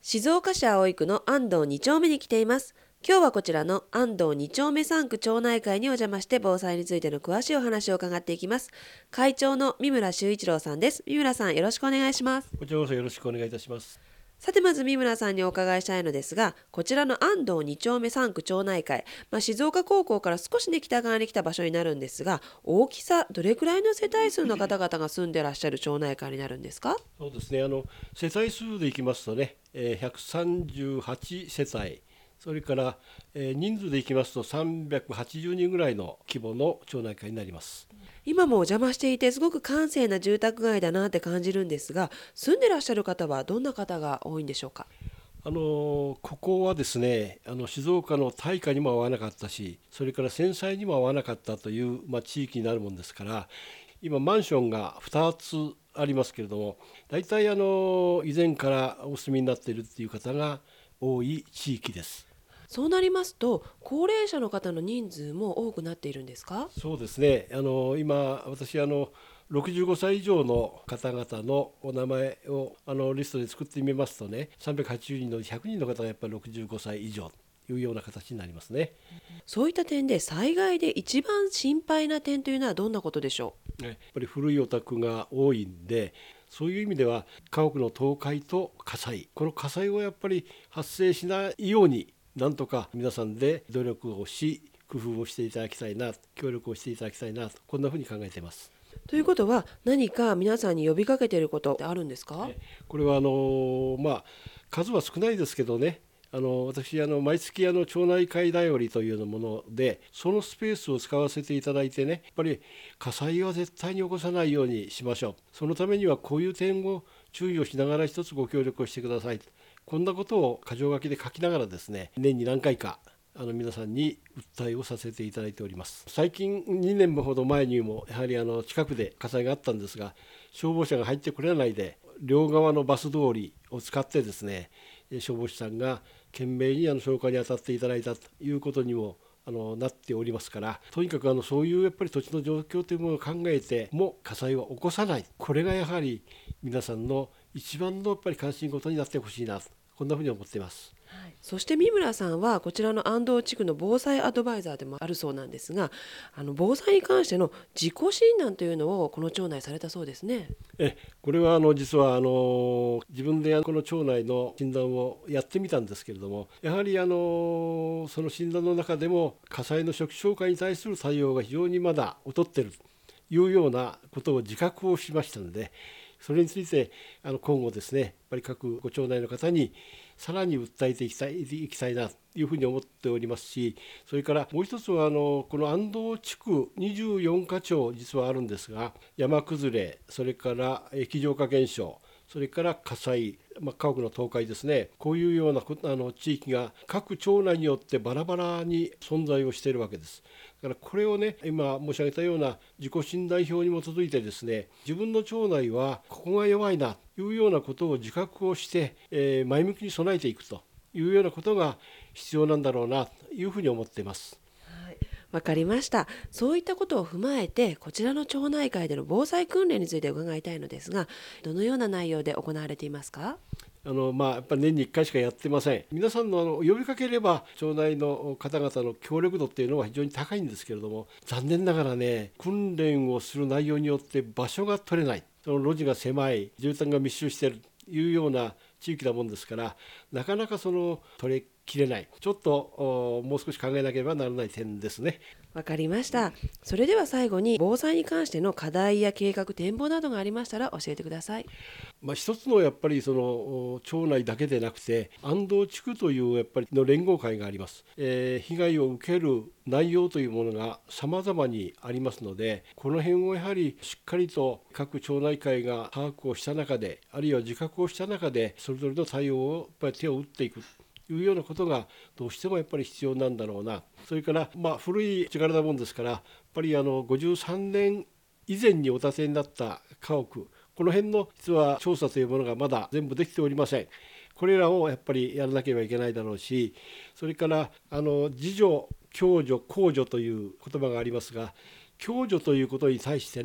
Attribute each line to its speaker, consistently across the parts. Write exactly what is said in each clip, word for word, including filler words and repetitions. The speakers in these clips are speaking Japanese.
Speaker 1: 静岡市葵区の安藤に丁目に来ています。今日はこちらの安藤に丁目さん区町内会にお邪魔して防災についての詳しいお話を伺っていきます。会長の三村修一郎さんです。三村さん、よろしくお願いします。
Speaker 2: こちらこそよろしくお願いいたします。
Speaker 1: さて、まず三村さんにお伺いしたいのですが、こちらの安藤に丁目さん区町内会、まあ、静岡高校から少しね北側に来た場所になるんですが、大きさどれくらいの世帯数の方々が住んでらっしゃる町内会になるんですか？
Speaker 2: そうですね、あの世帯数でいきますとね、えーひゃくさんじゅうはち世帯、それから、えー人数でいきますとさんびゃくはちじゅうにんぐらいの規模の町内会になります。
Speaker 1: 今もお邪魔していてすごく閑静な住宅街だなって感じるんですが、住んでらっしゃる方はどんな方が多いんでしょうか？
Speaker 2: あのここはですね、あの静岡の大火にも合わなかったし、それから戦災にも合わなかったという、まあ、地域になるもんですから、今マンションがふたつありますけれども、大体あの以前からお住みになっているっていう方が多い地域です。
Speaker 1: そうなりますと、高齢者の方の人数も多くなっているんですか？
Speaker 2: そうですね、あの今私あのろくじゅうごさい以上の方々のお名前をあのリストで作ってみますとね、さんびゃくはちじゅうにんのひゃくにんの方がやっぱりろくじゅうごさい以上というような形になりますね。
Speaker 1: そういった点で災害で一番心配な点というのはどんなことでしょ
Speaker 2: やっぱり古いお宅が多いんで、そういう意味では家屋の倒壊と火災、この火災をやっぱり発生しないように、なんとか皆さんで努力をし工夫をしていただきたいな、協力をしていただきたいなと、こんなふうに考えています。
Speaker 1: う？ということは、何か皆さんに呼びかけていることってあるんですか？
Speaker 2: これはあのまあ数は少ないですけどね、あの私あの毎月あの町内会だよりというもので、そのスペースを使わせていただいてね、やっぱり火災は絶対に起こさないようにしましょう、そのためにはこういう点を注意をしながら一つご協力をしてください、こんなことを箇条書きで書きながらですね、年に何回かあの皆さんに訴えをさせていただいております。最近にねんほど前にもやはりあの近くで火災があったんですが、消防車が入ってこれないで両側のバス通りを使ってですね、消防士さんが懸命にあの消火に当たっていただいたということにもあのなっておりますから、とにかくあのそういうやっぱり土地の状況というものを考えても火災は起こさない、これがやはり皆さんの一番のやっぱり関心事になってほしいな、こんなふうに思っています。
Speaker 1: はい、そして三村さんはこちらの安藤地区の防災アドバイザーでもあるそうなんですが、あの防災に関しての自己診断というのをこの町内されたそうですね。
Speaker 2: えこれはあの実はあの自分でこの町内の診断をやってみたんですけれども、やはりあのその診断の中でも火災の初期消火に対する対応が非常にまだ劣っているというようなことを自覚をしましたので、それについてあの今後ですね、やっぱり各ご町内の方にさらに訴えていきたい、いきたいなというふうに思っておりますし、それからもう一つはあのこの安藤地区にじゅうよんか町実はあるんですが、山崩れ、それから液状化現象、それから火災、まあ、家屋の倒壊ですね、こういうようなあの地域が各町内によってバラバラに存在をしているわけです。だからこれをね、今申し上げたような自己診断表に基づいてですね、自分の町内はここが弱いなというようなことを自覚をして、えー前向きに備えていくというようなことが必要なんだろうなというふうに思っています。
Speaker 1: はい、わかりました。そういったことを踏まえて、こちらの町内会での防災訓練について伺いたいのですが、どのような内容で行われていますか？
Speaker 2: あのまあ、やっぱり年にいっかいしかやってません。皆さんのあの呼びかければ町内の方々の協力度っていうのは非常に高いんですけれども、残念ながらね、訓練をする内容によって場所が取れない、その路地が狭い、住宅が密集しているというような地域なもんですから、なかなかその取れきれない、ちょっともう少し考えなければならない点ですね。
Speaker 1: わかりました。それでは最後に防災に関しての課題や計画、展望などがありましたら教えてください。
Speaker 2: まあ、一つのやっぱりその町内だけでなくて、安藤地区というやっぱりの連合会があります。えー被害を受ける内容というものが様々にありますので、この辺をやはりしっかりと各町内会が把握をした中で、あるいは自覚をした中で、それぞれの対応をやっぱり手を打っていくというようなことがどうしてもやっぱり必要なんだろうな。それからまあ古い力なもんですから、やっぱりあのごじゅうさんねん以前にお建てになった家屋、この辺の実は調査というものがまだ全部できておりません。これらをやっぱりやらなければいけないだろうし、それからあの自助、共助、公助という言葉がありますが、共助ということに対してね、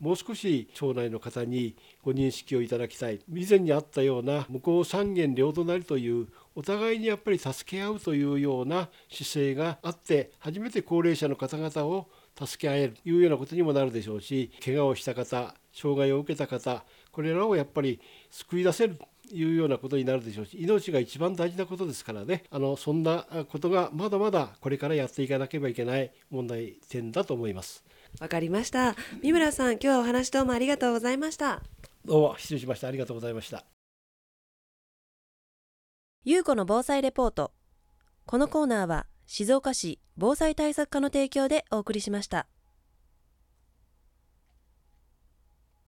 Speaker 2: もう少し町内の方にご認識をいただきたい。以前にあったような向こう三軒両隣というお互いにやっぱり助け合うというような姿勢があって、初めて高齢者の方々を助け合えるというようなことにもなるでしょうし、怪我をした方、障害を受けた方、これらをやっぱり救い出せるというようなことになるでしょうし、命が一番大事なことですからね。あのそんなことがまだまだこれからやっていかなければいけない問題点だと思います。
Speaker 1: わかりました。三村さん、今日はお話どうもありがとうございました。
Speaker 2: どうも失礼しました。ありがとうございました。
Speaker 1: ゆうこの防災レポート。このコーナーは静岡市防災対策課の提供でお送りしました。